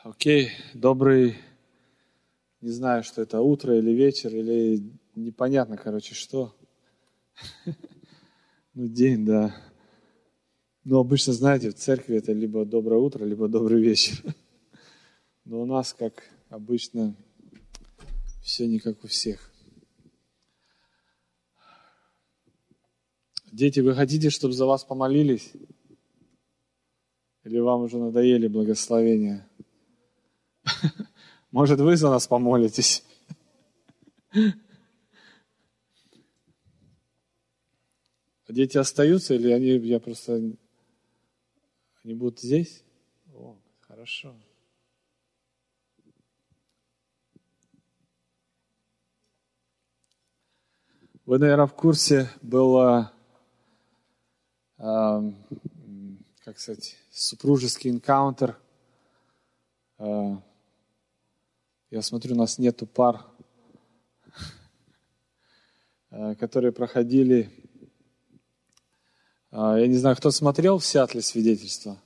Окей, добрый, не знаю, что это, утро или вечер, или непонятно, что. День, да. Но обычно, знаете, в церкви это либо доброе утро, либо добрый вечер. Но у нас, как обычно, все не как у всех. Дети, вы хотите, чтобы за вас помолились? Или вам уже надоели благословения? Может, вы за нас помолитесь? Дети остаются или они будут здесь? О, хорошо. Вы, наверное, в курсе, было, супружеский энкаунтер. Я смотрю, у нас нету пар, которые проходили. Я не знаю, кто смотрел в Сиэтле свидетельство?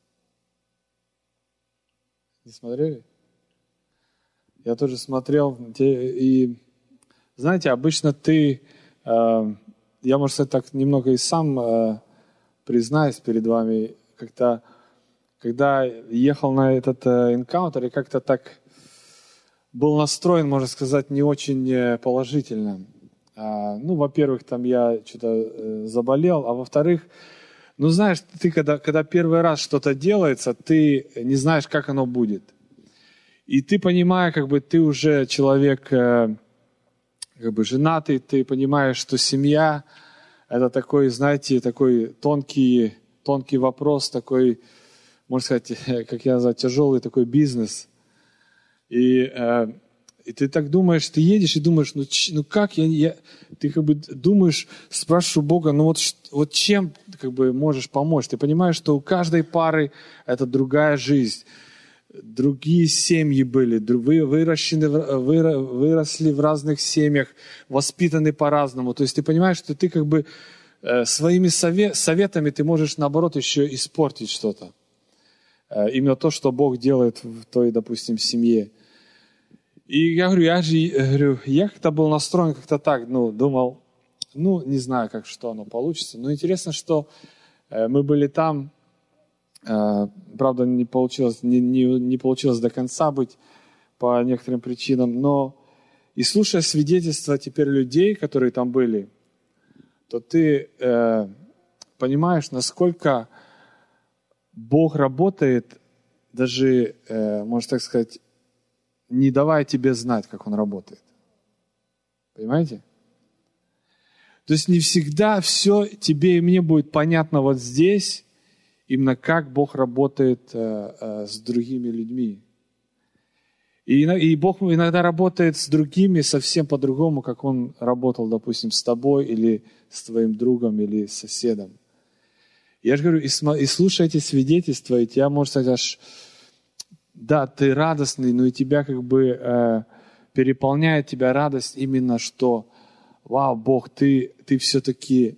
Не смотрели? Я тоже смотрел. И, знаете, обычно я, может сказать, так немного и сам признаюсь перед вами, когда ехал на этот энкаунтер, и как-то так был настроен, можно сказать, не очень положительно. Во-первых, там я что-то заболел, а во-вторых, знаешь, ты когда первый раз что-то делается, ты не знаешь, как оно будет. И ты, понимая, ты уже человек женатый, ты понимаешь, что семья – это такой, знаете, такой тонкий вопрос, такой, можно сказать, как я называю, тяжелый такой бизнес. И ты так думаешь, ты едешь и думаешь, как ты думаешь, спрашиваешь у Бога, вот чем можешь помочь? Ты понимаешь, что у каждой пары это другая жизнь, другие семьи были, выросли в разных семьях, воспитаны по-разному. То есть ты понимаешь, что ты своими советами ты можешь, наоборот, еще испортить что-то. Именно то, что Бог делает в той, допустим, семье. И я говорю, я как-то был настроен как-то так, думал, не знаю, что оно получится. Но интересно, что мы были там, правда, не получилось до конца быть по некоторым причинам, но и слушая свидетельства теперь людей, которые там были, то ты понимаешь, насколько Бог работает, даже, можно так сказать, не давая тебе знать, как Он работает. Понимаете? То есть не всегда все тебе и мне будет понятно вот здесь, именно как Бог работает с другими людьми. И Бог иногда работает с другими совсем по-другому, как Он работал, допустим, с тобой или с твоим другом или с соседом. Я же говорю, и слушая эти свидетельства, и тебя, может сказать, аж... Да, ты радостный, но и тебя переполняет тебя радость именно, что, вау, Бог, ты все-таки,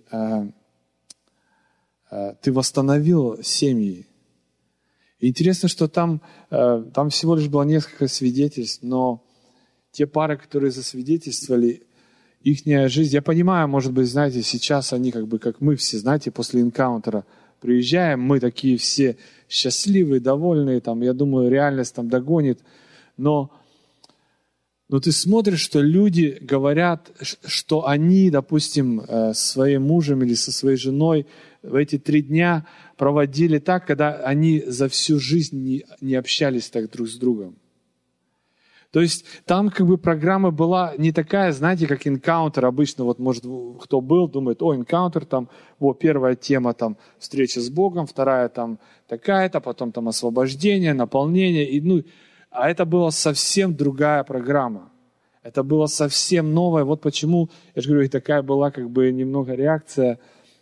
ты восстановил семьи. И интересно, что там всего лишь было несколько свидетельств, но те пары, которые засвидетельствовали, ихняя жизнь, я понимаю, может быть, знаете, сейчас они как мы все, знаете, после энкаунтера приезжаем, мы такие все счастливые, довольные, я думаю, реальность догонит. Но ты смотришь, что люди говорят, что они, допустим, со своим мужем или со своей женой в эти 3 дня проводили так, когда они за всю жизнь не общались так друг с другом. То есть там программа была не такая, знаете, как энкаунтер обычно, может, кто был, думает, энкаунтер, первая тема, встреча с Богом, вторая такая-то, потом освобождение, наполнение, а это была совсем другая программа. Это было совсем новое, вот почему, я же говорю, и такая была немного реакция,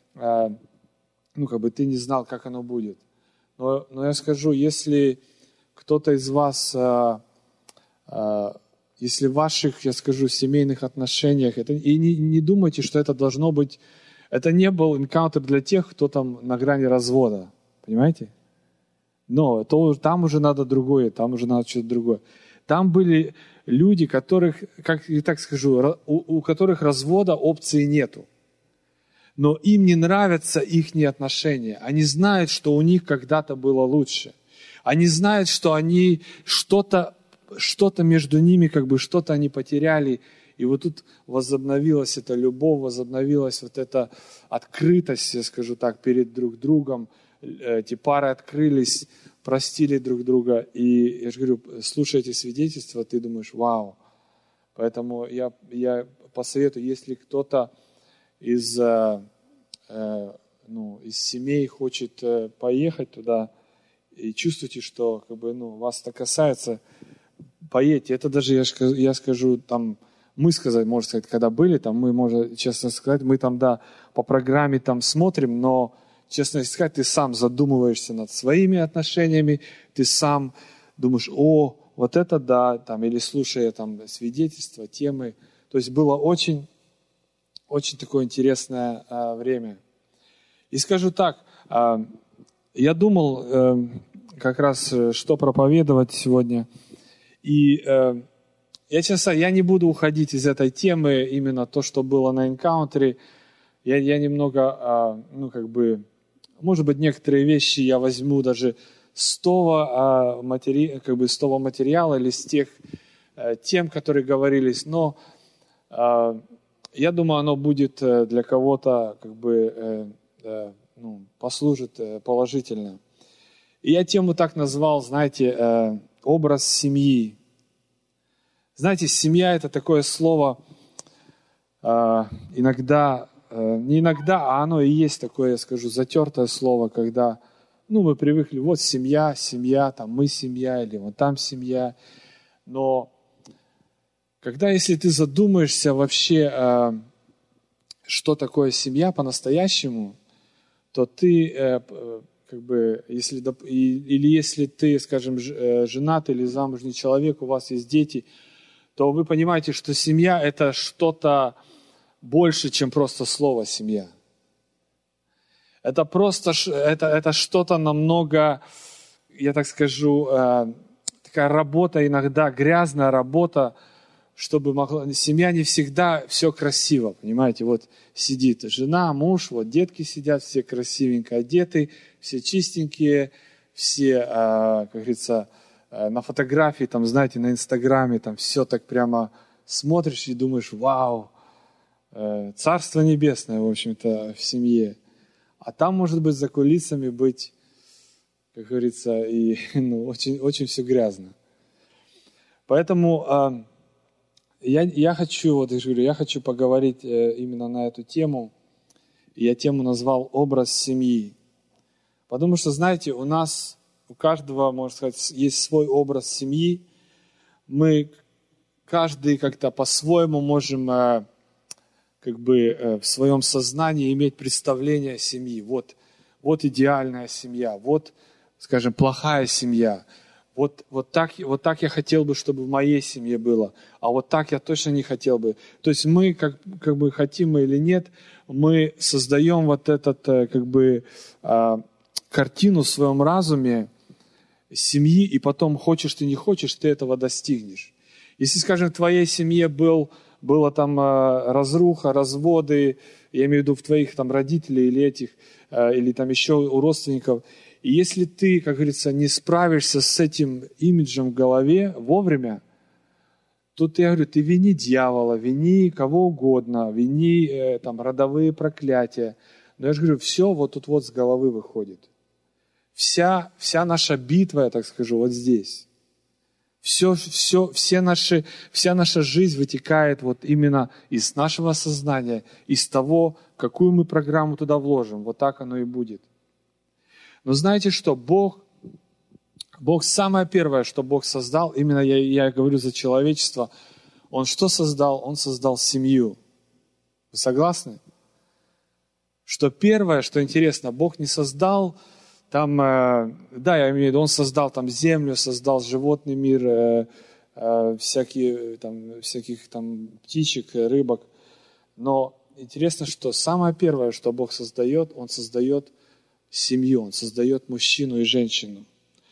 ты не знал, как оно будет. Но я скажу, если кто-то из вас... Если в ваших, я скажу, семейных отношениях, и не думайте, что это должно быть, это не был энкаунтер для тех, кто на грани развода, понимаете? Но там уже надо другое, там уже надо что-то другое. Там были люди, которых, как я так скажу, у которых развода опции нету. Но им не нравятся их отношения. Они знают, что у них когда-то было лучше. Они знают, что они что-то между ними, что-то они потеряли. И вот тут возобновилась эта любовь, возобновилась вот эта открытость, я скажу так, перед друг другом. Эти пары открылись, простили друг друга. И я же говорю, слушая эти свидетельства, ты думаешь, вау. Поэтому я посоветую, если кто-то из семей хочет поехать туда, и чувствуете, что вас это касается, поедьте. Это даже, я скажу, там, можно сказать, когда были, там, мы, можно честно сказать, мы там, да, по программе там смотрим, но, честно сказать, ты сам задумываешься над своими отношениями, ты сам думаешь, вот это да, там, или слушая там свидетельства, темы. То есть было очень, очень такое интересное время. И скажу так, я думал как раз, что проповедовать сегодня. И я не буду уходить из этой темы, именно то, что было на энкаунтере. Я немного, может быть, некоторые вещи я возьму даже с того материала или с тех тем, которые говорились. Но я думаю, оно будет для кого-то послужит положительно. И я тему так назвал, знаете, образ семьи. Знаете, семья – это такое слово, иногда, не иногда, а оно и есть такое, я скажу, затертое слово, когда, мы привыкли, вот семья, там мы семья, или вот там семья. Но если ты задумаешься вообще, что такое семья по-настоящему, то ты, если ты, скажем, женат или замужний человек, у вас есть дети, то вы понимаете, что семья – это что-то больше, чем просто слово «семья». Это что-то намного, я так скажу, такая работа иногда, грязная работа, чтобы семья не всегда все красиво, понимаете, вот сидит жена, муж, вот детки сидят, все красивенько одеты, все чистенькие, все, как говорится, на фотографии, там, знаете, на Инстаграме, там все так прямо смотришь и думаешь, вау, Царство Небесное, в общем-то, в семье. А там, может быть, за кулисами быть, как говорится, и очень, очень все грязно. Поэтому я хочу поговорить именно на эту тему. Я тему назвал «Образ семьи». Потому что, знаете, у каждого, можно сказать, есть свой образ семьи. Мы каждый как-то по-своему можем в своем сознании иметь представление о семье. Вот идеальная семья, вот, скажем, плохая семья. Вот так я хотел бы, чтобы в моей семье было, а вот так я точно не хотел бы. То есть мы, как бы хотим мы или нет, мы создаем вот картину в своем разуме семьи, и потом, хочешь ты не хочешь, ты этого достигнешь. Если, скажем, в твоей семье была там разруха, разводы, я имею в виду в твоих там родителей или там еще у родственников, и если ты, как говорится, не справишься с этим имиджем в голове вовремя, то я говорю, ты вини дьявола, вини кого угодно, вини там родовые проклятия. Но я же говорю, все вот тут вот с головы выходит. Вся наша битва, я так скажу, вот здесь. Вся наша жизнь вытекает вот именно из нашего сознания, из того, какую мы программу туда вложим. Вот так оно и будет. Но знаете что? Бог самое первое, что Бог создал, именно я говорю за человечество, Он что создал? Он создал семью. Вы согласны? Что первое, что интересно, Бог не создал там, я имею в виду, Он создал там землю, создал животный мир, всяких там птичек, рыбок. Но интересно, что самое первое, что Бог создает, Он создает семью, Он создает мужчину и женщину.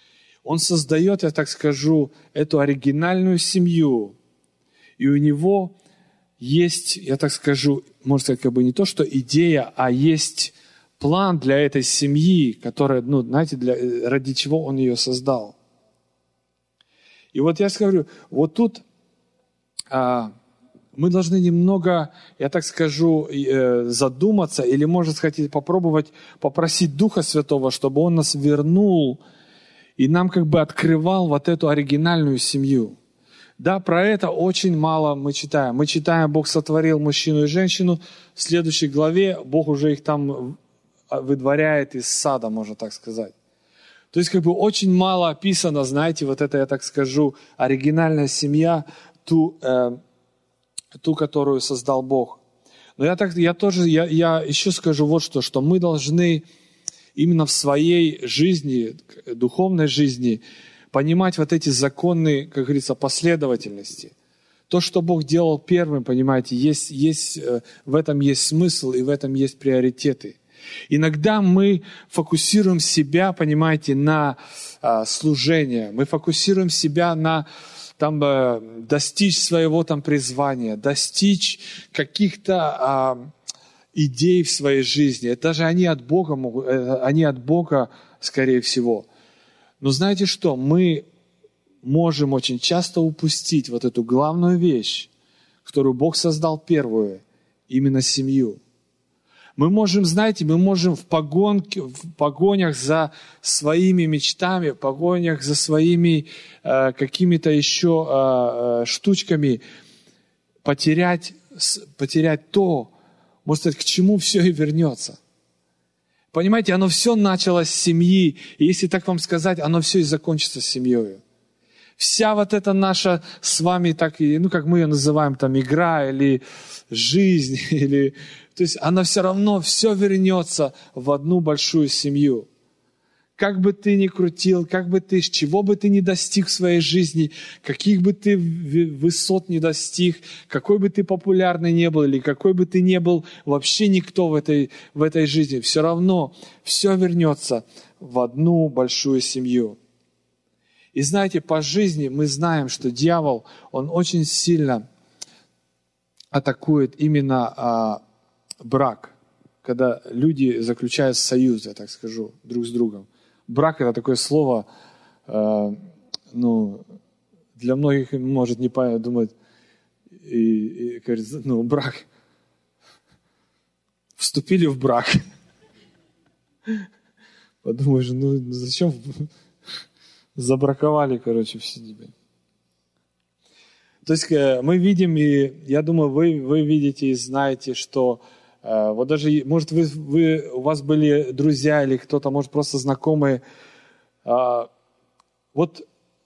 Он создает, я так скажу, эту оригинальную семью. И у него есть, я так скажу, можно сказать, как бы не то, что идея, а есть план для этой семьи, которая, знаете, ради чего он ее создал. И вот я говорю, вот тут мы должны немного, я так скажу, задуматься, или, может сказать, попробовать попросить Духа Святого, чтобы Он нас вернул и нам как бы открывал вот эту оригинальную семью. Да, про это очень мало мы читаем. Мы читаем, Бог сотворил мужчину и женщину. В следующей главе Бог уже их там выдворяет из сада, можно так сказать. То есть как бы очень мало описано, знаете, вот это, я так скажу, оригинальная семья, ту, которую создал Бог. Но я еще скажу вот что мы должны именно в своей жизни, духовной жизни, понимать вот эти законы, как говорится, последовательности. То, что Бог делал первым, понимаете, в этом есть смысл и в этом есть приоритеты. Иногда мы фокусируем себя, понимаете, на служение. Мы фокусируем себя на достичь своего призвания, достичь каких-то идей в своей жизни. Это даже они от Бога, скорее всего. Но знаете что? Мы можем очень часто упустить вот эту главную вещь, которую Бог создал первую, именно семью. Мы можем в погонях за своими мечтами, в погонях за своими какими-то еще штучками потерять то, можно сказать, к чему все и вернется. Понимаете, оно все началось с семьи, и если так вам сказать, оно все и закончится с семьей. Вся вот эта наша с вами, как мы ее называем, игра или жизнь, то есть она все равно, все вернется в одну большую семью. Как бы ты ни крутил, чего бы ты ни достиг в своей жизни, каких бы ты высот ни достиг, какой бы ты популярный не был, или какой бы ты не был вообще никто в этой жизни, все равно все вернется в одну большую семью. И знаете, по жизни мы знаем, что дьявол, он очень сильно атакует именно брак, когда люди заключают союз, я так скажу, друг с другом. Брак – это такое слово, для многих может не понять, думать, и говорит, брак. Вступили в брак. Подумаешь, зачем забраковали, все тебя. То есть мы видим, и я думаю, вы видите и знаете, что вот даже, может, у вас были друзья или кто-то, может, просто знакомые, вот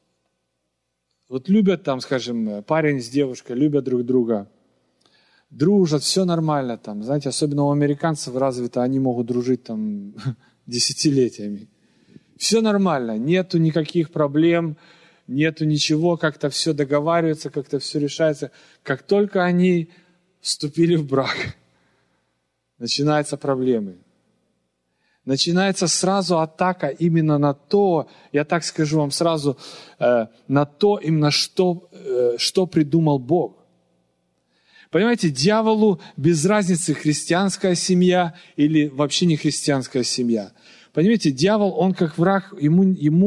любят скажем, парень с девушкой, любят друг друга, дружат, все нормально знаете, особенно у американцев развито, они могут дружить десятилетиями. Все нормально, нету никаких проблем, нету ничего, как-то все договаривается, как-то все решается. Как только они вступили в брак, начинаются проблемы. Начинается сразу атака именно на то, я так скажу вам сразу, на то именно, что придумал Бог. Понимаете, дьяволу без разницы, христианская семья или вообще не христианская семья. Понимаете, дьявол, он как враг, ему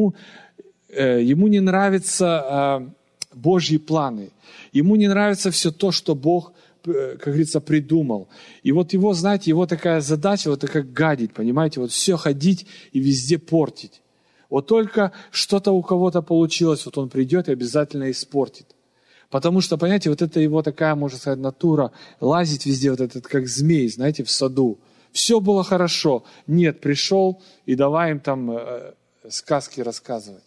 не нравятся Божьи планы. Ему не нравится все то, что Бог, как говорится, придумал. И вот его, знаете, его такая задача, вот как гадить, понимаете, вот все ходить и везде портить. Вот только что-то у кого-то получилось, вот он придет и обязательно испортит. Потому что, понимаете, вот это его такая, можно сказать, натура, лазить везде, вот этот, как змей, знаете, в саду. Все было хорошо. Нет, пришел и давай им сказки рассказывать.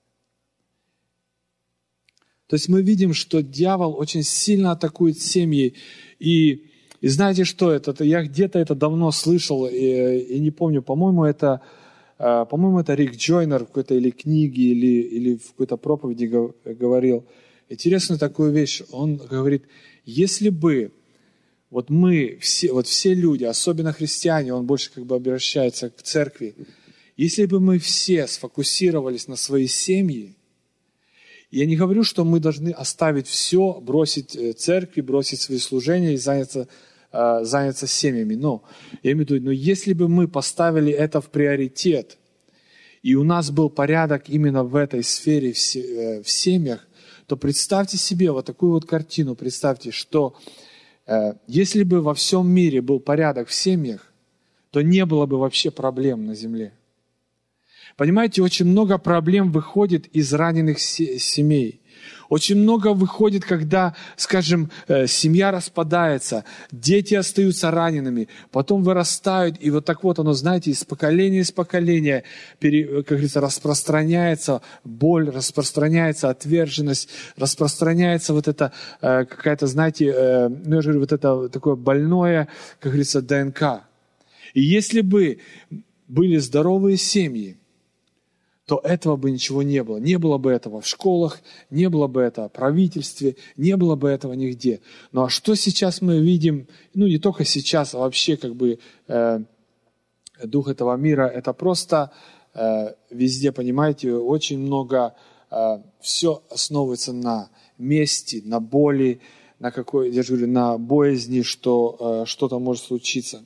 То есть мы видим, что дьявол очень сильно атакует семьи. И знаете что это? Я где-то это давно слышал, и не помню, по-моему, это Рик Джойнер в какой-то или книге, или в какой-то проповеди говорил. Интересную такую вещь. Он говорит, если бы вот мы, все люди, особенно христиане, он больше обращается к церкви, Если бы мы все сфокусировались на своей семье, я не говорю, что мы должны оставить все, бросить церкви, бросить свои служения и заняться семьями. Но я имею в виду, но если бы мы поставили это в приоритет, и у нас был порядок именно в этой сфере, в семьях, то представьте себе вот такую вот картину. Представьте, что если бы во всем мире был порядок в семьях, то не было бы вообще проблем на земле. Понимаете, очень много проблем выходит из раненых семей. Очень много выходит, когда, скажем, семья распадается, дети остаются ранеными, потом вырастают, и вот так вот оно, знаете, из поколения в поколение, как говорится, распространяется боль, распространяется отверженность, распространяется вот это какая-то, знаете, я же говорю, вот это такое больное, как говорится, ДНК. И если бы были здоровые семьи, то этого бы ничего не было. Не было бы этого в школах, не было бы этого в правительстве, не было бы этого нигде. Ну а что сейчас мы видим, ну не только сейчас, а вообще как бы дух этого мира, это просто везде, понимаете, очень много, все основывается на мести, на боли, на какой, я же говорю, на боязни, что что-то может случиться.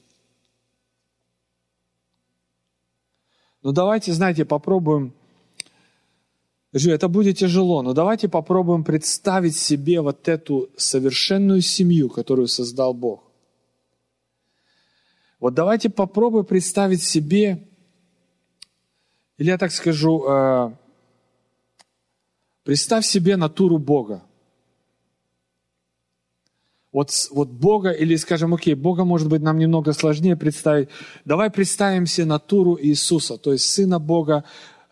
Ну давайте, знаете, попробуем, это будет тяжело, но давайте попробуем представить себе вот эту совершенную семью, которую создал Бог. Вот давайте попробуем представить себе, или я так скажу, представь себе натуру Бога. Вот Бога, или скажем, окей, Бога, может быть, нам немного сложнее представить. Давай представим себе натуру Иисуса, то есть Сына Бога,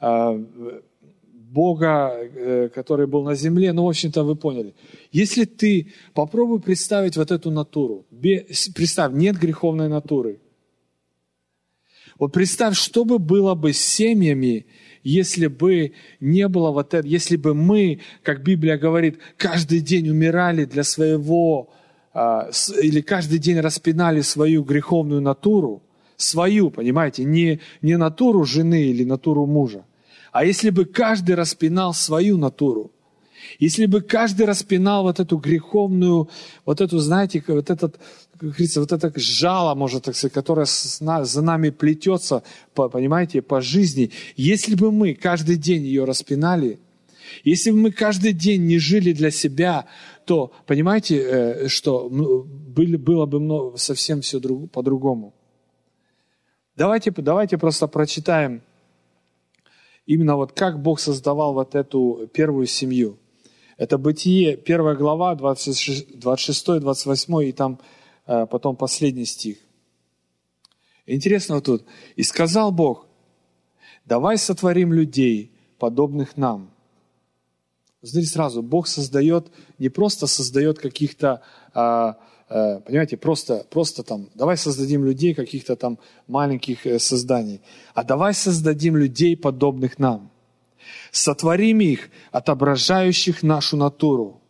Бога, который был на земле. Ну, в общем-то, вы поняли. Если ты попробуй представить вот эту натуру, представь, нет греховной натуры. Вот представь, что бы было бы с семьями, если бы не было вот этого, если бы мы, как Библия говорит, каждый день умирали для своего, или каждый день распинали свою греховную натуру, свою, понимаете, не натуру жены или натуру мужа, а если бы каждый распинал свою натуру, если бы каждый распинал вот эту греховную, вот эту, знаете, вот этот, как говорится, вот это жало, может так сказать, которое за нами плетется, понимаете, по жизни, если бы мы каждый день ее распинали, если бы мы каждый день не жили для себя, то, понимаете, что было бы совсем все по-другому. Давайте просто прочитаем именно вот как Бог создавал вот эту первую семью. Это Бытие, 1 глава, 26-28, и там потом последний стих. Интересно вот тут. «И сказал Бог, давай сотворим людей, подобных нам». Смотрите сразу, Бог создает, не просто создает каких-то, понимаете, просто там, давай создадим людей, каких-то там маленьких созданий, а давай создадим людей, подобных нам. Сотворим их, отображающих нашу натуру.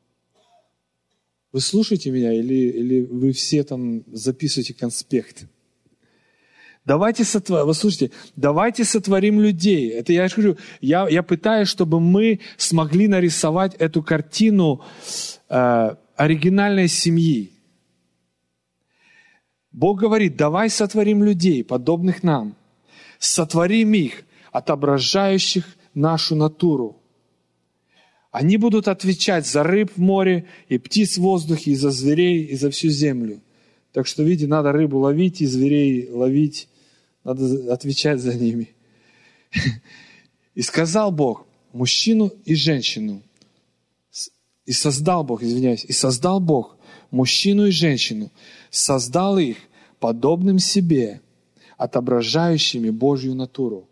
Вы слушаете меня или вы все там записываете конспект? Давайте сотворим людей. Это я же говорю, я пытаюсь, чтобы мы смогли нарисовать эту картину оригинальной семьи. Бог говорит, давай сотворим людей, подобных нам. Сотворим их, отображающих нашу натуру. Они будут отвечать за рыб в море и птиц в воздухе, и за зверей, и за всю землю. Так что, видите, надо рыбу ловить и зверей ловить. Надо отвечать за ними. И сказал Бог мужчину и женщину. И создал Бог мужчину и женщину. Создал их подобным себе, отображающими Божью натуру.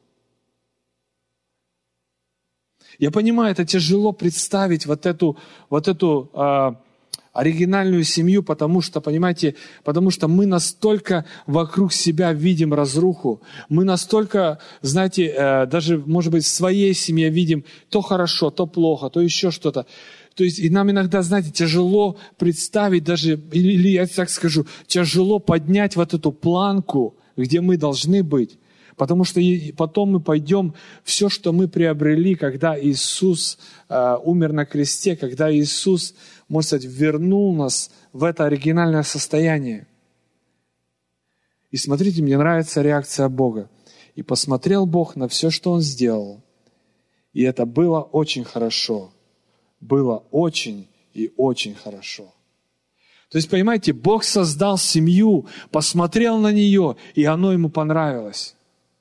Я понимаю, это тяжело представить вот эту оригинальную семью, потому что, понимаете, мы настолько вокруг себя видим разруху, мы настолько, знаете, даже, может быть, в своей семье видим то хорошо, то плохо, то еще что-то. То есть, и нам иногда, знаете, тяжело представить даже, или я так скажу, тяжело поднять вот эту планку, где мы должны быть. Потому что потом мы пойдем, все, что мы приобрели, когда Иисус умер на кресте, когда Иисус, можно сказать, вернул нас в это оригинальное состояние. И смотрите, мне нравится реакция Бога. «И посмотрел Бог на все, что Он сделал, и это было очень хорошо». Было очень и очень хорошо. То есть, понимаете, Бог создал семью, посмотрел на нее, и оно Ему понравилось.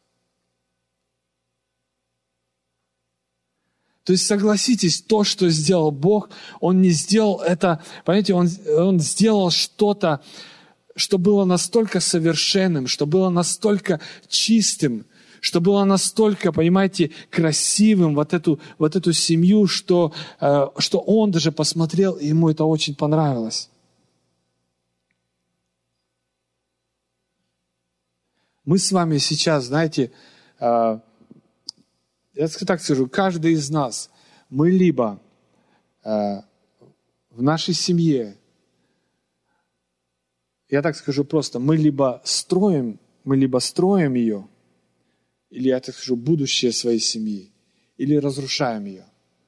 То есть, согласитесь, то, что сделал Бог, Он не сделал это, понимаете, Он сделал что-то, что было настолько совершенным, что было настолько чистым, что было настолько, понимаете, красивым, вот эту семью, что Он даже посмотрел, и Ему это очень понравилось. Мы с вами сейчас, знаете, я так скажу, каждый из нас, мы либо в нашей семье, я так скажу просто, мы либо строим ее, или, я так скажу, будущее своей семьи, или разрушаем ее.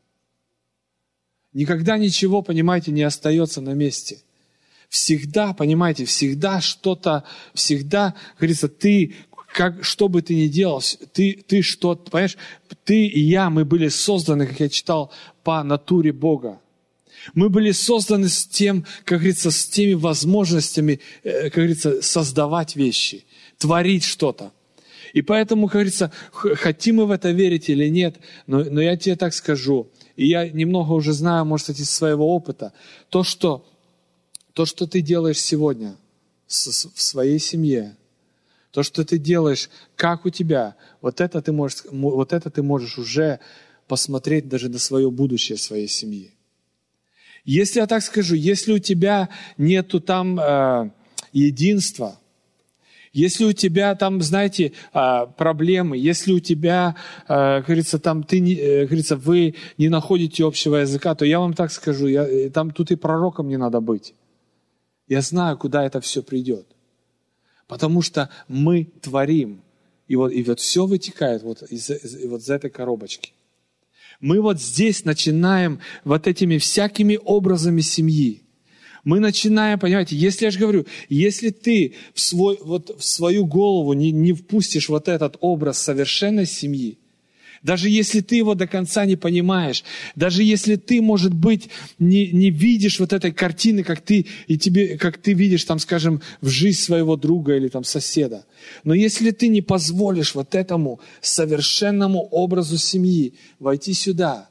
Никогда ничего, понимаете, не остается на месте. Всегда, понимаете, всегда что-то, всегда, говорится, ты, что бы ты ни делал, ты что-то, понимаешь, ты и я, мы были созданы, как я читал, по натуре Бога. Мы были созданы с тем, как говорится, с теми возможностями, как говорится, создавать вещи, творить что-то. И поэтому, как говорится, хотим мы в это верить или нет, но я тебе так скажу, и я немного уже знаю, может быть, из своего опыта, то, что ты делаешь сегодня в своей семье, то, что ты делаешь, как у тебя, вот это ты можешь уже посмотреть даже на свое будущее своей семьи. Если я так скажу, если у тебя нету там единства, если у тебя там, знаете, проблемы, если у тебя, как говорится, там вы не находите общего языка, то я вам так скажу, тут и пророком не надо быть. Я знаю, куда это все придет. Потому что мы творим. И вот все вытекает из этой коробочки. Мы вот здесь начинаем вот этими всякими образами семьи. Мы начинаем, понимаете, если я же говорю, если ты в свою голову не впустишь вот этот образ совершенной семьи, даже если ты его до конца не понимаешь, даже если ты, может быть, не видишь вот этой картины, как ты видишь, там, скажем, в жизнь своего друга или там соседа. Но если ты не позволишь вот этому совершенному образу семьи войти сюда,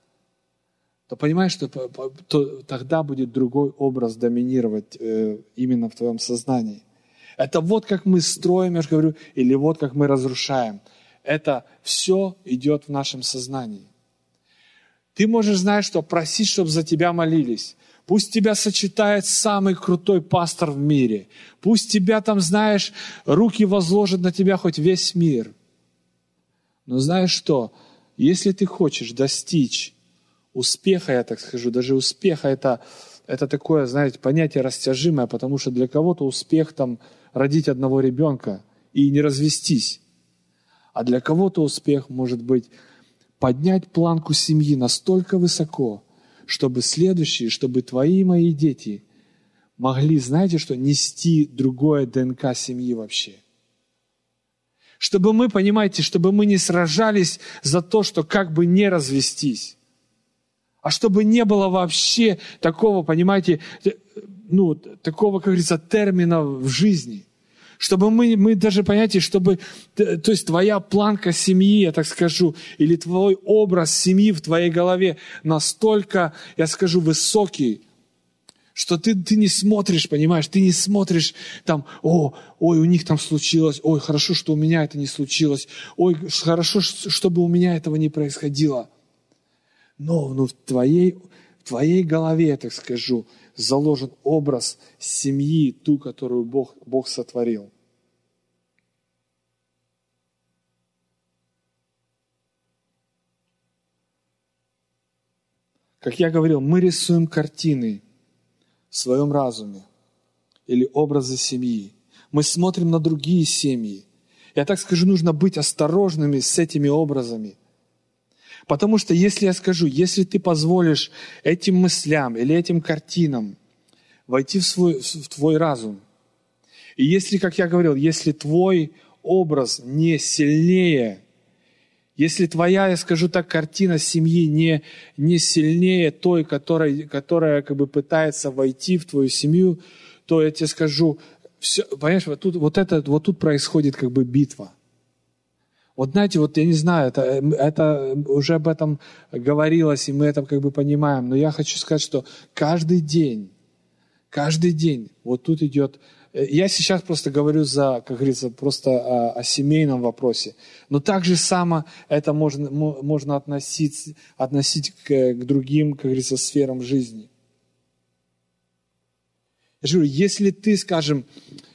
то понимаешь, что тогда будет другой образ доминировать именно в твоем сознании. Это вот как мы строим, я же говорю, или вот как мы разрушаем. Это все идет в нашем сознании. Ты можешь знать, что просить, чтобы за тебя молились. Пусть тебя сочетает самый крутой пастор в мире. Пусть тебя там, знаешь, руки возложат на тебя хоть весь мир. Но знаешь что? Если ты хочешь достичь успеха, я так скажу, даже успеха это такое, знаете, понятие растяжимое, потому что для кого-то успех там родить одного ребенка и не развестись. А для кого-то успех может быть поднять планку семьи настолько высоко, чтобы чтобы твои и мои дети могли, знаете что, нести другое ДНК семьи вообще. Чтобы мы, понимаете, чтобы мы не сражались за то, что как бы не развестись, а чтобы не было вообще такого, понимаете, такого, как говорится, термина в жизни. Чтобы мы даже, понимаете, то есть твоя планка семьи, я так скажу, или твой образ семьи в твоей голове настолько, я скажу, высокий, что ты не смотришь, понимаешь, ты не смотришь там, ой, у них там случилось, ой, хорошо, что у меня это не случилось, ой, хорошо, чтобы у меня этого не происходило. Но в твоей голове, я так скажу, заложен образ семьи, ту, которую Бог сотворил. Как я говорил, мы рисуем картины в своем разуме или образы семьи. Мы смотрим на другие семьи. Я так скажу, нужно быть осторожными с этими образами. Потому что если я скажу, если ты позволишь этим мыслям или этим картинам войти в твой разум, и если, как я говорил, если твой образ не сильнее, если твоя, я скажу так, картина семьи не сильнее той, которая как бы пытается войти в твою семью, то я тебе скажу, все, понимаешь, вот тут происходит как бы битва. Вот знаете, вот я не знаю, это уже об этом говорилось, и мы это как бы понимаем, но я хочу сказать, что каждый день, вот тут идет. Я сейчас просто говорю как говорится, просто о семейном вопросе. Но так же само это можно относить к другим, как говорится, сферам жизни. Я же говорю, если ты, скажем,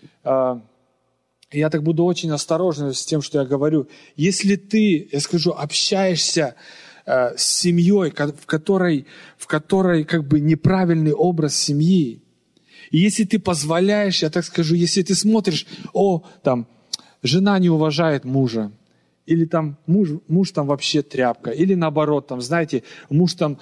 я так буду очень осторожен с тем, что я говорю, если ты, я скажу, общаешься с семьей, в которой как бы неправильный образ семьи, и если ты позволяешь, я так скажу, если ты смотришь, там, жена не уважает мужа, или там муж там вообще тряпка, или наоборот, там, знаете, муж там,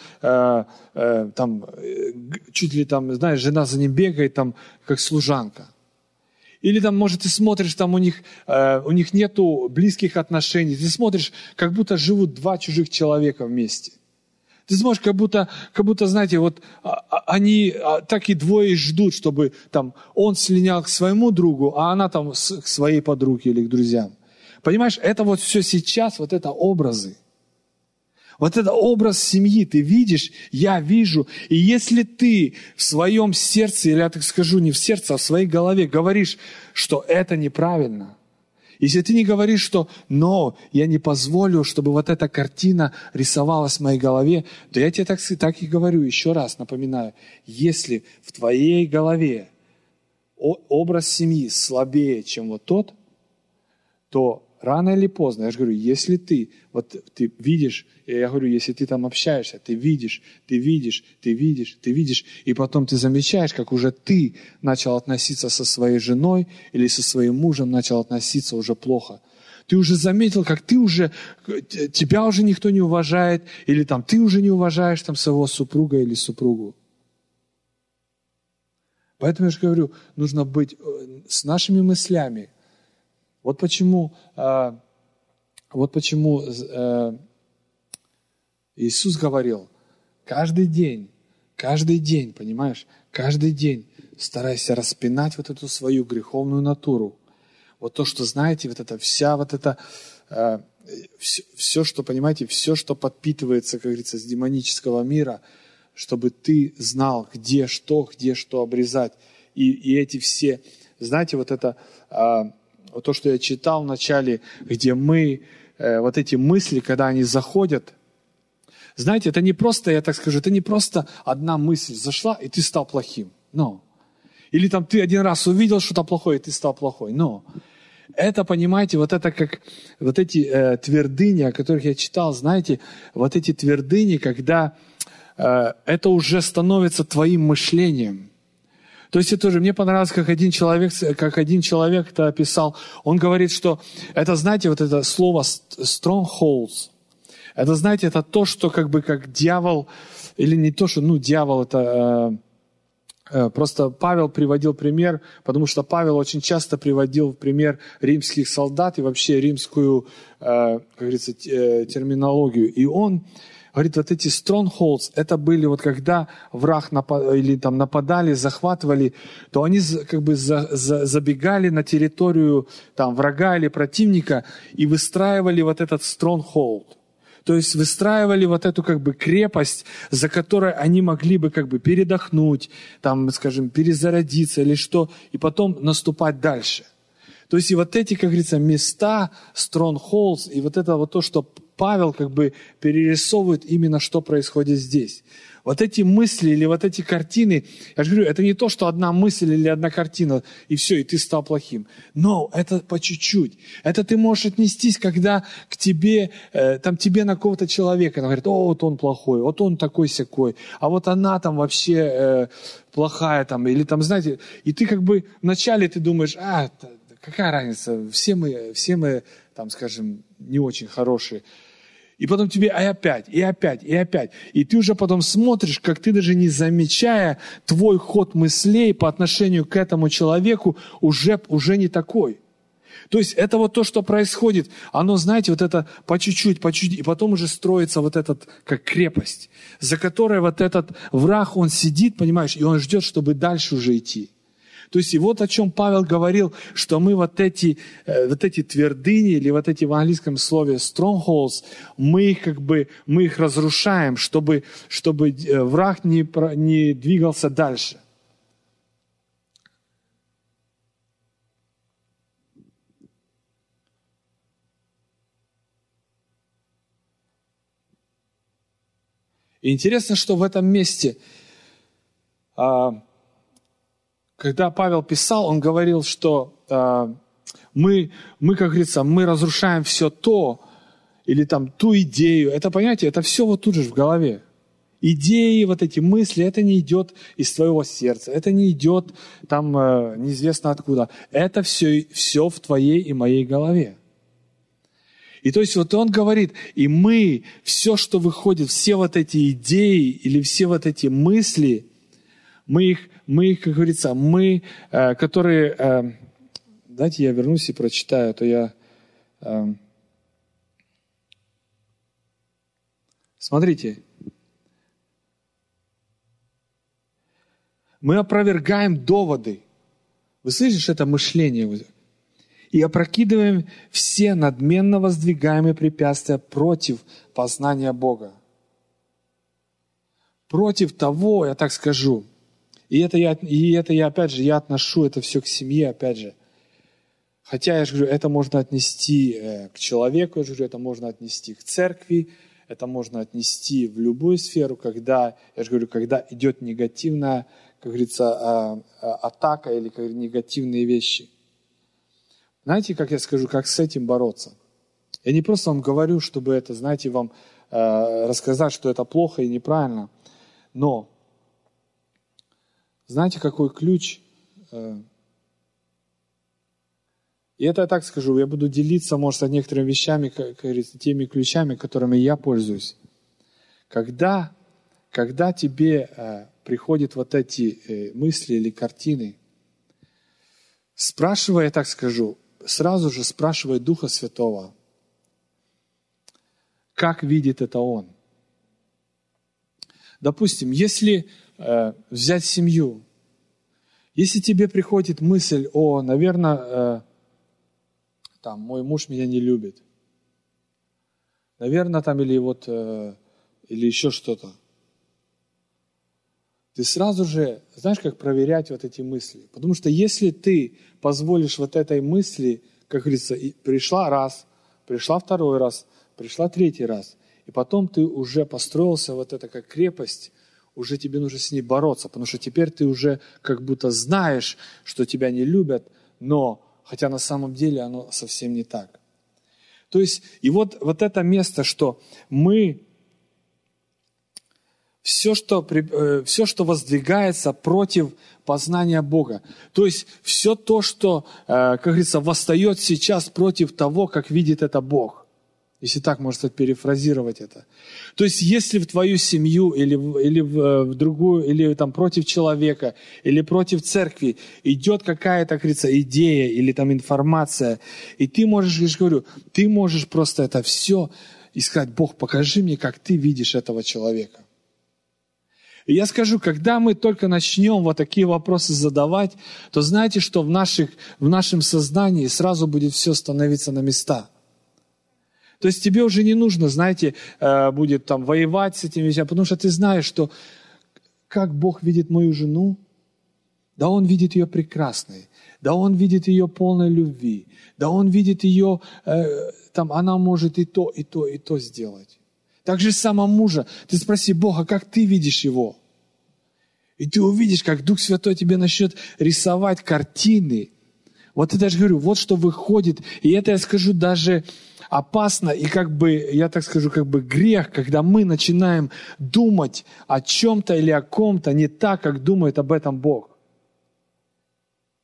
чуть ли там, знаешь, жена за ним бегает, там, как служанка. Или там, может, ты смотришь, там у них нету близких отношений, ты смотришь, как будто живут два чужих человека вместе. Ты смотришь, как будто, знаете, вот они так и двое ждут, чтобы там он слинял к своему другу, а она там к своей подруге или к друзьям. Понимаешь, это вот все сейчас, вот это образы. Вот это образ семьи, ты видишь, я вижу. И если ты в своем сердце, или я так скажу, не в сердце, а в своей голове говоришь, что это неправильно, если ты не говоришь, что «но я не позволю, чтобы вот эта картина рисовалась в моей голове», то я тебе так и говорю, еще раз напоминаю, если в твоей голове образ семьи слабее, чем вот тот, то рано или поздно, я же говорю, если ты видишь, я говорю, если ты там общаешься, ты видишь, и потом ты замечаешь, как уже ты начал относиться со своей женой или со своим мужем начал относиться уже плохо. Ты уже заметил, как тебя уже никто не уважает, или там ты уже не уважаешь там своего супруга или супругу. Поэтому я же говорю, нужно быть с нашими мыслями. Вот почему Иисус говорил, каждый день, понимаешь, каждый день старайся распинать вот эту свою греховную натуру. Вот то, что, знаете, все, что, понимаете, все, что подпитывается, как говорится, с демонического мира, чтобы ты знал, где что обрезать. И эти все, знаете, вот то, что я читал вначале, где вот эти мысли, когда они заходят, знаете, это не просто, я так скажу, это не просто одна мысль зашла, и ты стал плохим. No. Или там ты один раз увидел что-то плохое, и ты стал плохой. Но это, понимаете, вот это как вот эти твердыни, о которых я читал, знаете, вот эти твердыни, когда это уже становится твоим мышлением. То есть это тоже, мне понравилось, как один человек это описал. Он говорит, что это, знаете, вот это слово strongholds, это, знаете, это то, что как дьявол, или не то, что, дьявол, это просто Павел приводил пример, потому что Павел очень часто приводил в пример римских солдат и вообще римскую, как говорится, терминологию. И он говорит, вот эти strongholds, это были вот когда враг нападали, захватывали, то они как бы забегали на территорию там, врага или противника и выстраивали вот этот stronghold. То есть выстраивали вот эту как бы крепость, за которой они могли бы как бы передохнуть, там, скажем, перезарядиться или что, и потом наступать дальше. То есть и вот эти, как говорится, места, strongholds, и вот это вот то, что Павел как бы перерисовывает именно, что происходит здесь. Вот эти мысли или вот эти картины, я же говорю, это не то, что одна мысль или одна картина, и все, и ты стал плохим. Но это по чуть-чуть. Это ты можешь отнестись, когда к тебе, тебе на какого-то человека, говорят, вот он плохой, вот он такой-сякой, а вот она там вообще плохая, там, или там, знаете, и ты как бы вначале ты думаешь, какая разница, все мы, там, скажем, не очень хорошие. И потом тебе и опять. И ты уже потом смотришь, как ты даже не замечая, твой ход мыслей по отношению к этому человеку уже не такой. То есть это вот то, что происходит, оно, знаете, вот это по чуть-чуть, и потом уже строится вот этот, как крепость, за которой вот этот враг, он сидит, понимаешь, и он ждет, чтобы дальше уже идти. То есть и вот о чем Павел говорил, что мы вот эти твердыни, или вот эти в английском слове strongholds, мы их разрушаем, чтобы враг не двигался дальше. И интересно, что в этом месте, когда Павел писал, он говорил, что мы, как говорится, мы разрушаем все то, или там ту идею. Это, понимаете, это все вот тут же в голове. Идеи, вот эти мысли, это не идет из твоего сердца, это не идет там неизвестно откуда. Это все в твоей и моей голове. И то есть вот он говорит, и мы, все, что выходит, все вот эти идеи или все вот эти мысли, мы их, как говорится, которые... Дайте я вернусь и прочитаю, а то я... Смотрите. Мы опровергаем доводы. Вы слышите, это мышление? И опрокидываем все надменно воздвигаемые препятствия против познания Бога. Против того, я так скажу, и это я опять же, я отношу это все к семье, опять же. Хотя, я же говорю, это можно отнести к человеку, я же говорю, это можно отнести к церкви, это можно отнести в любую сферу, когда, я же говорю, когда идет негативная, как говорится, атака или негативные вещи. Знаете, как я скажу, как с этим бороться? Я не просто вам говорю, чтобы это, знаете, вам рассказать, что это плохо и неправильно, но знаете, какой ключ? И это я так скажу, я буду делиться, может, с некоторыми вещами, как говорится, теми ключами, которыми я пользуюсь. Когда тебе приходят вот эти мысли или картины, спрашивай, я так скажу, сразу же спрашивай Духа Святого, как видит это Он. Допустим, если взять семью, если тебе приходит мысль, наверное, там, мой муж меня не любит, наверное, там, или еще что-то, ты сразу же, знаешь, как проверять вот эти мысли. Потому что если ты позволишь вот этой мысли, как говорится, пришла раз, пришла второй раз, пришла третий раз, и потом ты уже построился вот это как крепость, уже тебе нужно с ней бороться, потому что теперь ты уже как будто знаешь, что тебя не любят, но хотя на самом деле оно совсем не так. То есть, и вот это место, что мы... Все, что воздвигается против познания Бога. То есть все то, что, как говорится, восстает сейчас против того, как видит это Бог. Если так можно перефразировать это. То есть если в твою семью или в другую, или там против человека, или против церкви идет какая-то, как говорится, идея или там информация, и ты можешь, я же говорю, ты можешь просто это все и сказать: Бог, покажи мне, как ты видишь этого человека. И я скажу, когда мы только начнем вот такие вопросы задавать, то знаете, что в нашем сознании сразу будет все становиться на места. То есть тебе уже не нужно, знаете, будет там воевать с этими вещами, потому что ты знаешь, что как Бог видит мою жену, да Он видит ее прекрасной, да Он видит ее полной любви, да Он видит ее, она может и то, и то, и то сделать. Так же само мужа. Ты спроси Бога, как ты видишь его? И ты увидишь, как Дух Святой тебе начнет рисовать картины. Вот это я же говорю, вот что выходит. И это, я скажу, даже опасно и я так скажу, грех, когда мы начинаем думать о чем-то или о ком-то не так, как думает об этом Бог.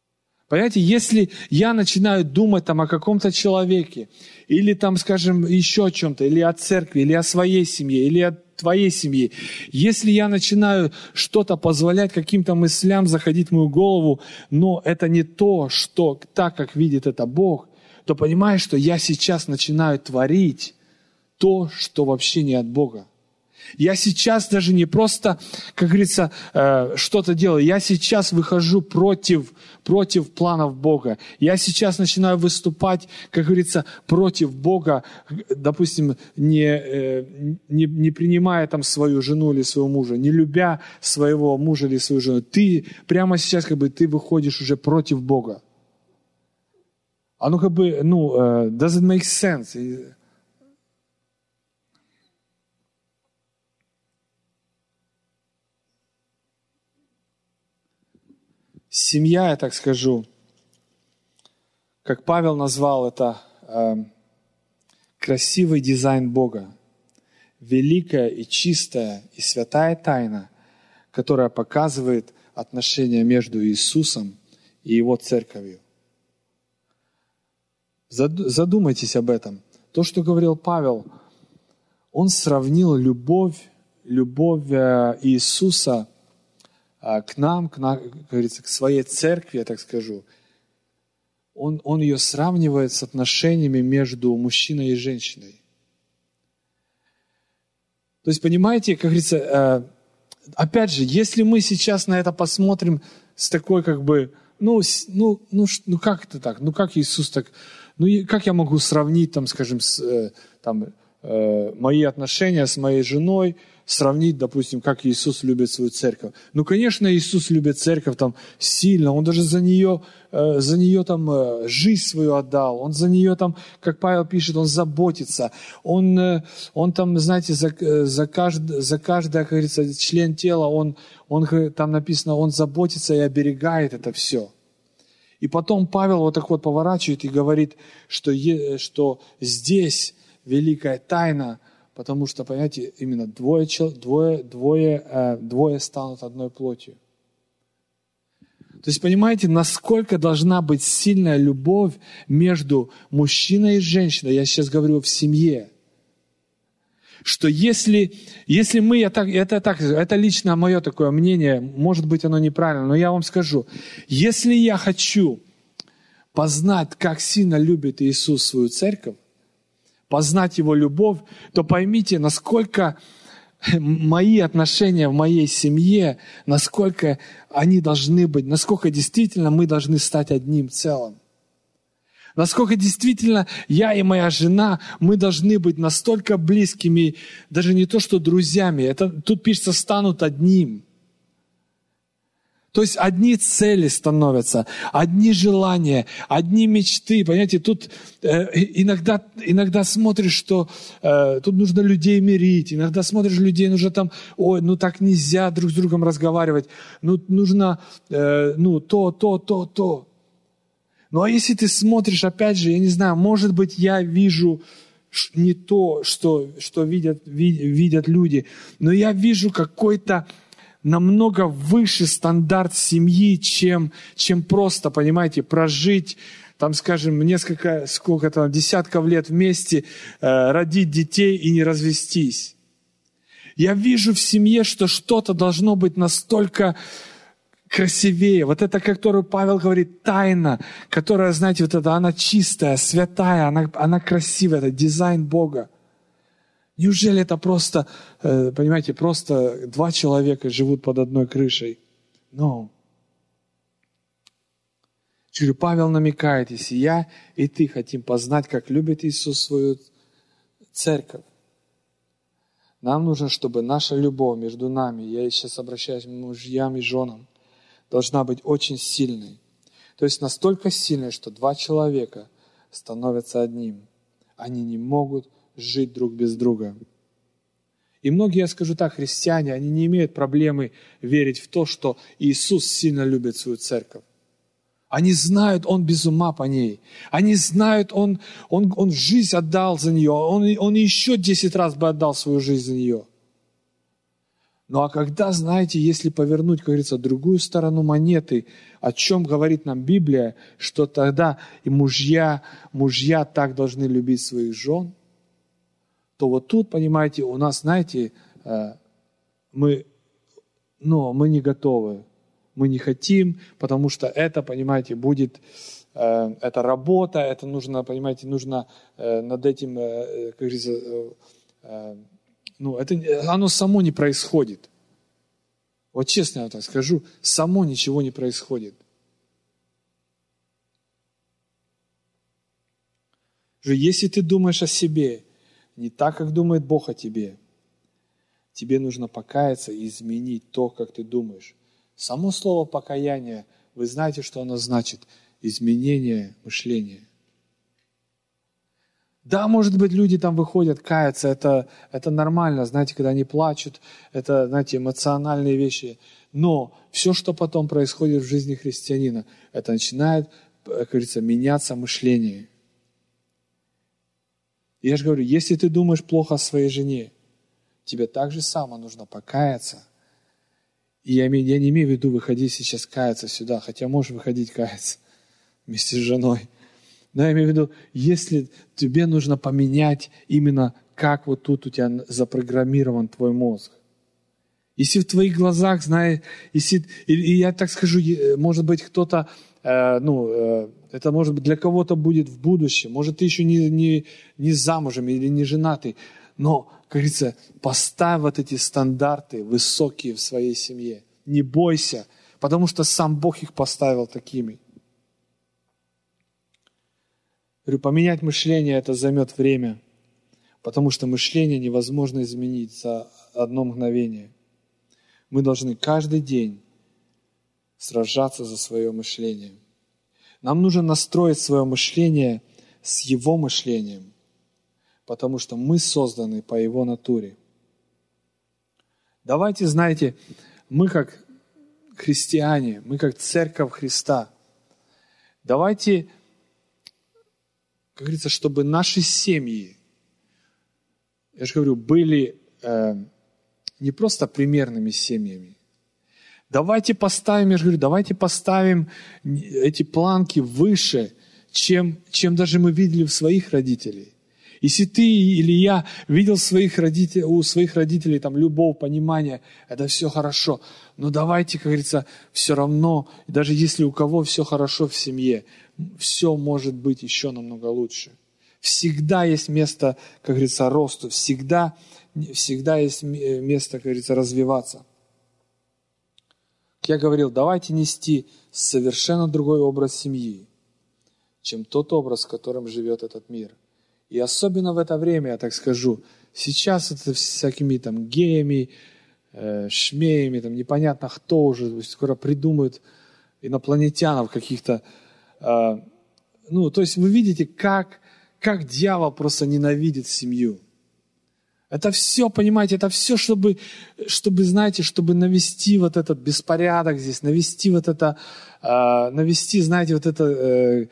Понимаете, если я начинаю думать там о каком-то человеке, или там, скажем, еще о чем-то, или о церкви, или о своей семье, или о твоей семье, если я начинаю что-то позволять каким-то мыслям заходить в мою голову, но это не то, что так, как видит это Бог, то понимаешь, что я сейчас начинаю творить то, что вообще не от Бога. Я сейчас даже не просто, как говорится, что-то делаю. Я сейчас выхожу против планов Бога. Я сейчас начинаю выступать, как говорится, против Бога, допустим, не принимая там свою жену или своего мужа, не любя своего мужа или свою жену. Ты прямо сейчас ты выходишь уже против Бога. Оно doesn't make sense. Семья, я так скажу, как Павел назвал это, красивый дизайн Бога, великая и чистая и святая тайна, которая показывает отношения между Иисусом и Его церковью. Задумайтесь об этом. То, что говорил Павел, он сравнил любовь Иисуса к нам, как говорится, к своей церкви, я так скажу. Он ее сравнивает с отношениями между мужчиной и женщиной. То есть, понимаете, как говорится, опять же, если мы сейчас на это посмотрим с такой, как это так? Как Иисус так? Как я могу сравнить, скажем, мои отношения с моей женой, сравнить, допустим, как Иисус любит свою церковь. Конечно, Иисус любит церковь сильно, Он даже за нее жизнь свою отдал, Он за нее как Павел пишет, Он заботится, Он знаете, за каждый, как говорится, член тела, он там написано, Он заботится и оберегает это все. И потом Павел вот так вот поворачивает и говорит, что здесь великая тайна, потому что, понимаете, именно двое станут одной плотью. То есть, понимаете, насколько должна быть сильная любовь между мужчиной и женщиной, я сейчас говорю в семье, что если мы, это лично мое такое мнение, может быть, оно неправильно, но я вам скажу, если я хочу познать, как сильно любит Иисус свою церковь, познать Его любовь, то поймите, насколько мои отношения в моей семье, насколько они должны быть, насколько действительно мы должны стать одним целым. Насколько действительно я и моя жена, мы должны быть настолько близкими, даже не то что друзьями, тут пишется, станут одним. То есть одни цели становятся, одни желания, одни мечты. Понимаете, тут иногда смотришь, что тут нужно людей мирить, иногда смотришь людей, нужно так нельзя друг с другом разговаривать, нужно то. Ну а если ты смотришь, опять же, я не знаю, может быть, я вижу не то, что видят люди, но я вижу какой-то намного выше стандарт семьи, чем просто, понимаете, прожить, скажем, десятков лет вместе, родить детей и не развестись. Я вижу в семье, что что-то должно быть настолько красивее. Вот это, которую Павел говорит, тайна, которая, знаете, она чистая, святая, она красивая, это дизайн Бога. Неужели это просто, понимаете, просто два человека живут под одной крышей? No. Павел намекает, если я и ты хотим познать, как любит Иисус свою церковь, нам нужно, чтобы наша любовь между нами, я сейчас обращаюсь к мужьям и женам, должна быть очень сильной. То есть настолько сильной, что два человека становятся одним. Они не могут жить друг без друга. И многие, я скажу так, христиане, они не имеют проблемы верить в то, что Иисус сильно любит свою церковь. Они знают, Он без ума по ней. Они знают, Он жизнь отдал за нее. Он еще 10 раз бы отдал свою жизнь за нее. Ну а когда, знаете, если повернуть, как говорится, другую сторону монеты, о чем говорит нам Библия, что тогда и мужья так должны любить своих жен, то вот тут, понимаете, у нас, знаете, мы не готовы, мы не хотим, потому что это, понимаете, будет, это работа, это нужно, понимаете, нужно над этим, как говорится, оно само не происходит. Вот честно я вам так скажу, само ничего не происходит. Если ты думаешь о себе не так, как думает Бог о тебе, тебе нужно покаяться и изменить то, как ты думаешь. Само слово покаяние, вы знаете, что оно значит? Изменение мышления. Да, может быть, люди там выходят, каются, это нормально, знаете, когда они плачут, это, знаете, эмоциональные вещи. Но все, что потом происходит в жизни христианина, это начинает, как говорится, меняться мышление. Я же говорю, если ты думаешь плохо о своей жене, тебе так же само нужно покаяться. И я не имею в виду выходить сейчас каяться сюда, хотя можешь выходить каяться вместе с женой. Но я имею в виду, если тебе нужно поменять именно, как вот тут у тебя запрограммирован твой мозг. Если в твоих глазах, знаешь, и я так скажу, может быть, кто-то, это может быть для кого-то будет в будущем, может, ты еще не замужем или не женатый, но, как говорится, поставь вот эти стандарты высокие в своей семье. Не бойся, потому что сам Бог их поставил такими. Говорю, поменять мышление это займет время, потому что мышление невозможно изменить за одно мгновение. Мы должны каждый день сражаться за свое мышление. Нам нужно настроить свое мышление с Его мышлением, потому что мы созданы по Его натуре. Давайте, знаете, мы как христиане, мы как церковь Христа, давайте, как говорится, чтобы наши семьи, я же говорю, были не просто примерными семьями. Давайте поставим, я же говорю, давайте поставим эти планки выше, чем даже мы видели у своих родителей. Если ты или я видел у своих родителей там любовь, понимание, это все хорошо. Но давайте, как говорится, все равно, даже если у кого все хорошо в семье, все может быть еще намного лучше. Всегда есть место, как говорится, росту, всегда есть место, как говорится, развиваться. Как я говорил, давайте нести совершенно другой образ семьи, чем тот образ, в котором живет этот мир. И особенно в это время, я так скажу, сейчас это всякими там геями, шмеями, там непонятно кто уже, скоро придумают инопланетянов каких-то. То есть вы видите, как дьявол просто ненавидит семью. Это все, понимаете, это все, чтобы, знаете, чтобы навести вот этот беспорядок здесь, навести, знаете, вот это,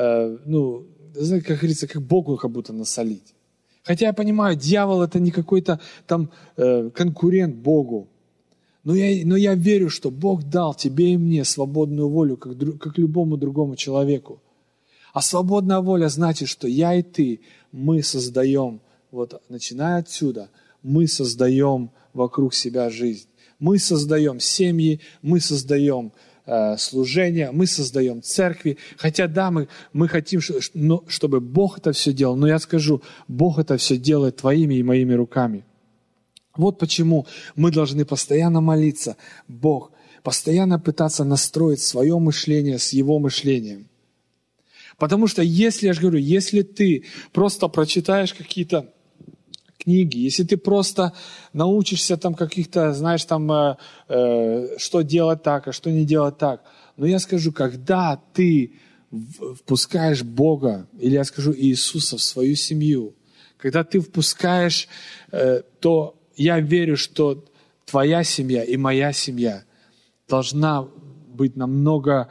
знаете, как говорится, как Богу как будто насолить. Хотя я понимаю, дьявол это не какой-то там конкурент Богу. Но я верю, что Бог дал тебе и мне свободную волю, как любому другому человеку. А свободная воля значит, что я и ты, мы создаем, вот начиная отсюда, мы создаем вокруг себя жизнь. Мы создаем семьи, мы создаем служения, мы создаем церкви. Хотя да, мы хотим, чтобы Бог это все делал. Но я скажу, Бог это все делает твоими и моими руками. Вот почему мы должны постоянно молиться, Бог, постоянно пытаться настроить свое мышление с Его мышлением. Потому что если ты просто прочитаешь какие-то книги, если ты просто научишься там каких-то, знаешь, там, что делать так, а что не делать так. Но я скажу, когда ты впускаешь Бога, или я скажу Иисуса в свою семью, когда ты впускаешь, то я верю, что твоя семья и моя семья должна быть намного,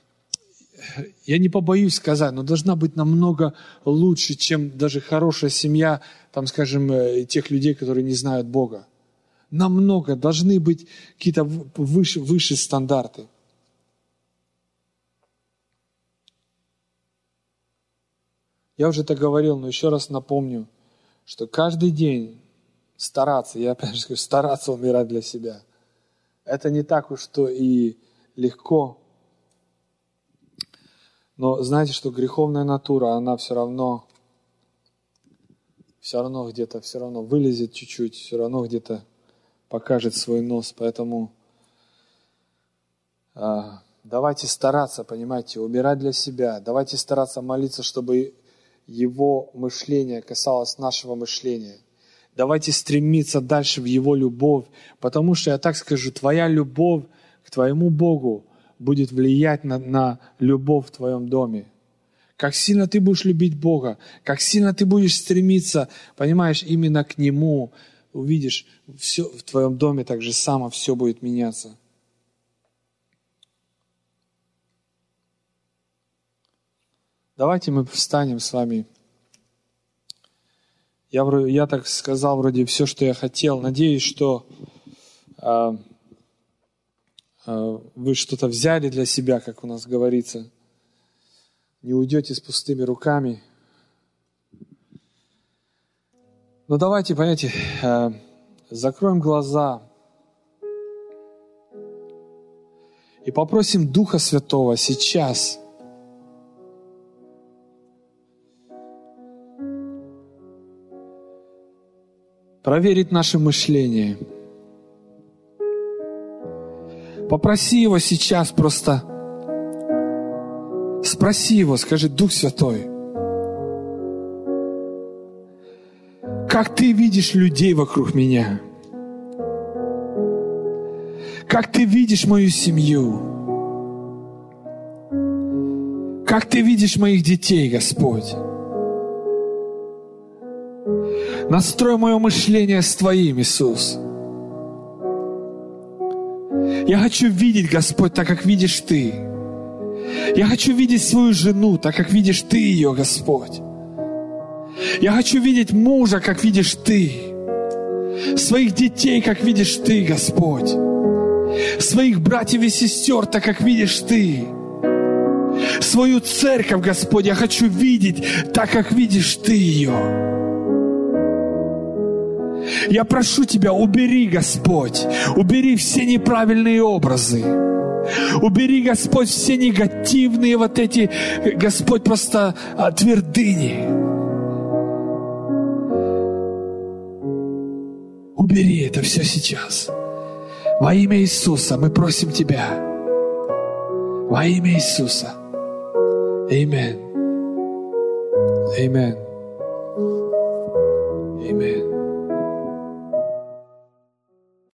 я не побоюсь сказать, но должна быть намного лучше, чем даже хорошая семья, там, скажем, тех людей, которые не знают Бога. Намного. Должны быть какие-то выше стандарты. Я уже это говорил, но еще раз напомню, что каждый день стараться, я опять же говорю, стараться умирать для себя. Это не так уж что и легко. Но знаете, что греховная натура, она все равно где-то, все равно вылезет чуть-чуть, все равно где-то покажет свой нос. Поэтому давайте стараться, понимаете, умирать для себя. Давайте стараться молиться, чтобы Его мышление касалось нашего мышления. Давайте стремиться дальше в Его любовь, потому что, я так скажу, Твоя любовь к Твоему Богу будет влиять на любовь в Твоем доме. Как сильно ты будешь любить Бога, как сильно ты будешь стремиться, понимаешь, именно к Нему, увидишь, все в Твоем доме так же само все будет меняться. Давайте мы встанем с вами. Я так сказал вроде все, что я хотел. Надеюсь, что вы что-то взяли для себя, как у нас говорится. Не уйдете с пустыми руками. Но давайте, понимаете, закроем глаза и попросим Духа Святого сейчас проверить наше мышление. Попроси Его сейчас просто, спроси Его, скажи: Дух Святой, как Ты видишь людей вокруг меня? Как Ты видишь мою семью? Как Ты видишь моих детей, Господь? Настрой мое мышление с Твоим, Иисус. Я хочу видеть, Господь, так, как видишь Ты. Я хочу видеть свою жену, так, как видишь Ты ее, Господь. Я хочу видеть мужа, как видишь Ты. Своих детей, как видишь Ты, Господь. Своих братьев и сестер, так, как видишь Ты. Свою церковь, Господь, я хочу видеть, так, как видишь Ты ее. Я прошу Тебя, убери, Господь, убери все неправильные образы. Убери, Господь, все негативные вот эти, Господь, просто твердыни. Убери это все сейчас. Во имя Иисуса мы просим Тебя. Во имя Иисуса. Аминь. Аминь.